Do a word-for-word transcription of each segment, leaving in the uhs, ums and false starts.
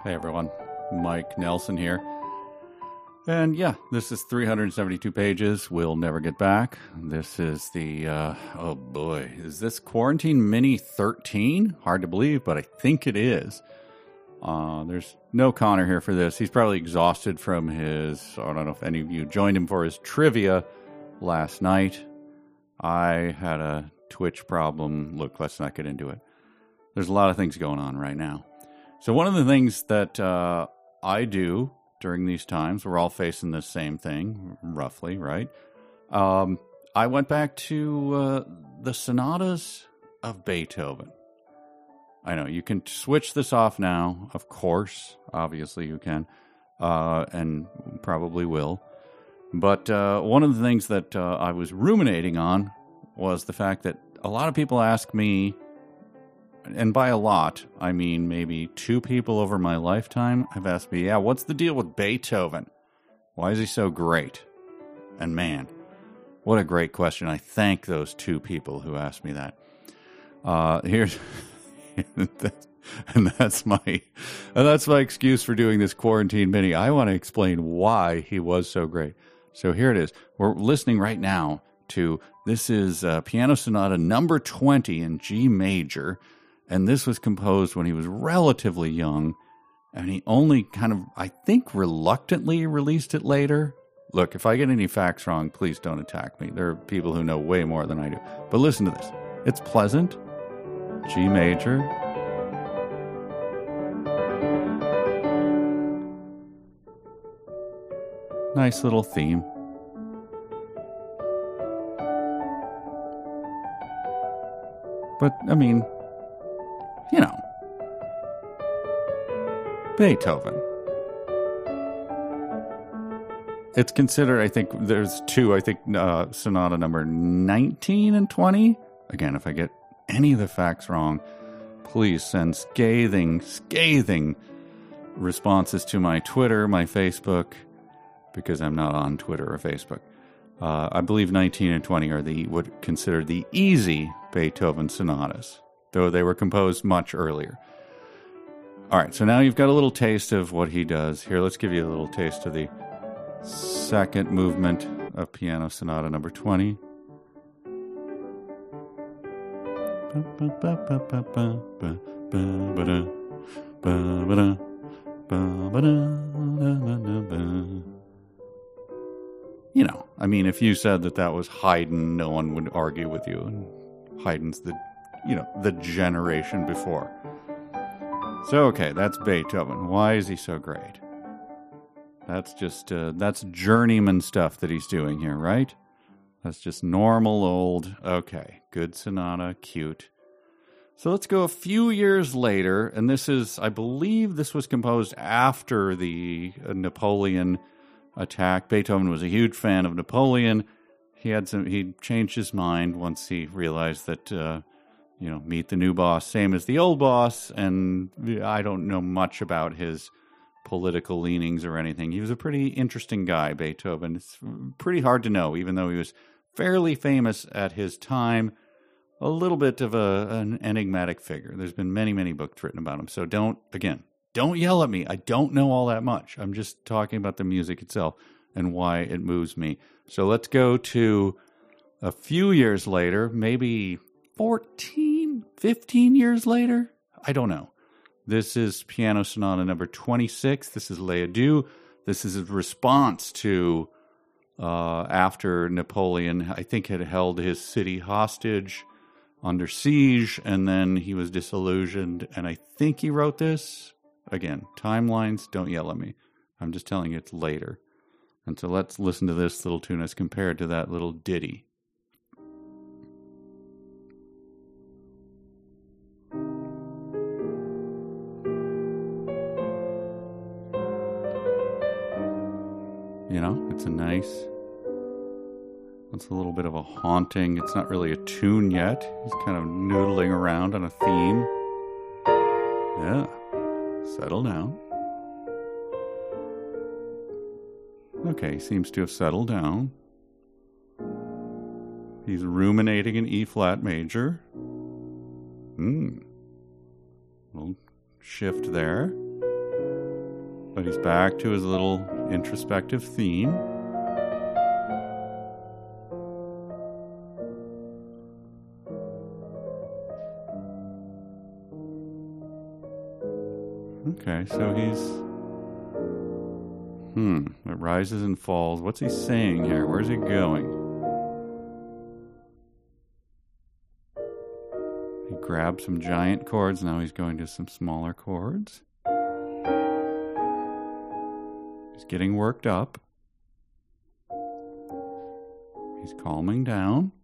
Hey everyone, Mike Nelson here. And yeah, this is three hundred seventy-two pages. We'll never get back. This is the, uh, oh boy, is this Quarantine Mini thirteen? Hard to believe, but I think it is. Uh, there's no Connor here for this. He's probably exhausted from his, I don't know if any of you joined him for his trivia last night. I had a Twitch problem. Look, let's not get into it. There's a lot of things going on right now. So one of the things that uh, I do during these times, we're all facing the same thing, roughly, right? Um, I went back to uh, the sonatas of Beethoven. I know, you can switch this off now, of course. Obviously you can, uh, and probably will. But uh, one of the things that uh, I was ruminating on was the fact that a lot of people ask me, and by a lot, I mean maybe two people over my lifetime have asked me, yeah, what's the deal with Beethoven? Why is he so great? And man, what a great question. I thank those two people who asked me that. Uh, here's, and that's my, and that's my excuse for doing this Quarantine Mini. I want to explain why he was so great. So here it is. We're listening right now to, this is uh, Piano Sonata number twenty in G major. And this was composed when he was relatively young, and he only kind of, I think, reluctantly released it later. Look, if I get any facts wrong, please don't attack me. There are people who know way more than I do. But listen to this. It's pleasant. G major. Nice little theme. But, I mean, you know, Beethoven. It's considered, I think, there's two, I think, uh, sonata number nineteen and twenty. Again, if I get any of the facts wrong, please send scathing, scathing responses to my Twitter, my Facebook, because I'm not on Twitter or Facebook. Uh, I believe nineteen and twenty are the what considered the easy Beethoven sonatas, though they were composed much earlier. All right, so now you've got a little taste of what he does. Here, let's give you a little taste of the second movement of Piano Sonata number twenty. You know, I mean, if you said that that was Haydn, no one would argue with you. And Haydn's the, you know, the generation before. So, okay, that's Beethoven. Why is he so great? That's just, uh, that's journeyman stuff that he's doing here, right? That's just normal old, okay, good sonata, cute. So let's go a few years later, and this is, I believe this was composed after the Napoleon attack. Beethoven was a huge fan of Napoleon. He had some, he changed his mind once he realized that, uh, you know, meet the new boss, same as the old boss. And I don't know much about his political leanings or anything. He was a pretty interesting guy, Beethoven. It's pretty hard to know, even though he was fairly famous at his time. A little bit of a, an enigmatic figure. There's been many, many books written about him. So don't, again, don't yell at me. I don't know all that much. I'm just talking about the music itself and why it moves me. So let's go to a few years later, maybe fourteen, fifteen years later. I don't know. This is Piano Sonata number twenty-six. This is Les Adieux. This is a response to uh, after Napoleon, I think, had held his city hostage under siege, and then he was disillusioned. And I think he wrote this. Again, timelines, don't yell at me. I'm just telling you it's later. And so let's listen to this little tune as compared to that little ditty. You know, it's a nice, it's a little bit of a haunting, it's not really a tune yet. He's kind of noodling around on a theme. Yeah. Settle down. Okay, seems to have settled down. He's ruminating in E flat major. Hmm. Little shift there. But he's back to his little introspective theme. Okay, so he's... Hmm, it rises and falls. What's he saying here? Where's he going? He grabbed some giant chords, now he's going to some smaller chords. He's getting worked up. He's calming down.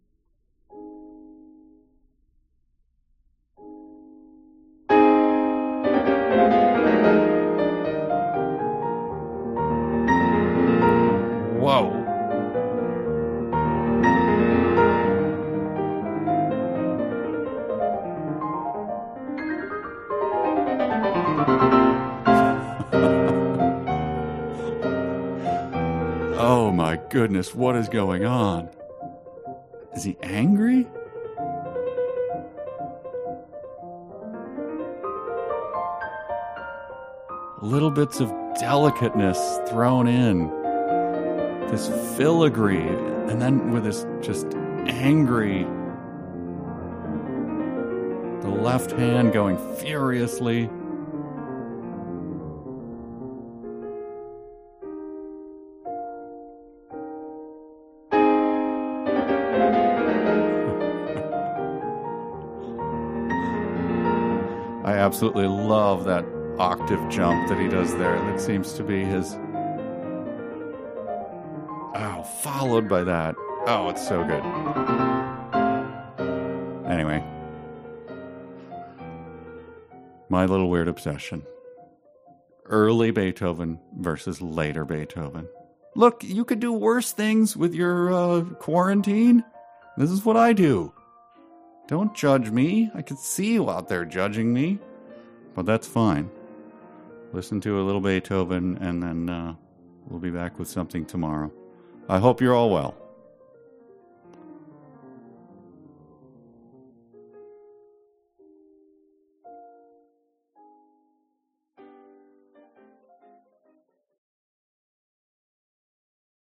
Whoa. Oh my goodness, what is going on? Is he angry? Little bits of delicateness thrown in. This filigree, and then with this just angry, the left hand going furiously. I absolutely love that octave jump that he does there. That seems to be his... Oh, followed by that. Oh, it's so good. Anyway. My little weird obsession. Early Beethoven versus later Beethoven. Look, you could do worse things with your uh, quarantine. This is what I do. Don't judge me. I could see you out there judging me. But that's fine. Listen to a little Beethoven, and then uh, we'll be back with something tomorrow. I hope you're all well.